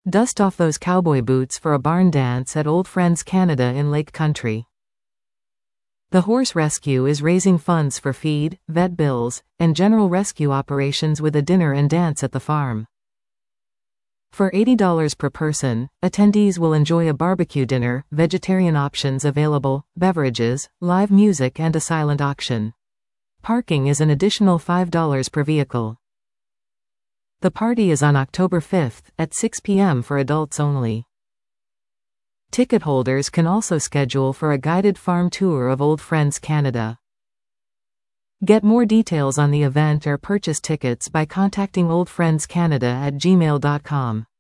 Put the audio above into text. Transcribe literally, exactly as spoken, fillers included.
Dust off those cowboy boots for a barn dance at Old Friends Canada in Lake Country. The Horse Rescue is raising funds for feed, vet bills, and general rescue operations with a dinner and dance at the farm. For eighty dollars per person, attendees will enjoy a barbecue dinner, vegetarian options available, beverages, live music and a silent auction. Parking is an additional five dollars per vehicle. The party is on October fifth, at six p m for adults only. Ticket holders can also schedule for a guided farm tour of Old Friends Canada. Get more details on the event or purchase tickets by contacting Old Friends Canada at gmail dot com.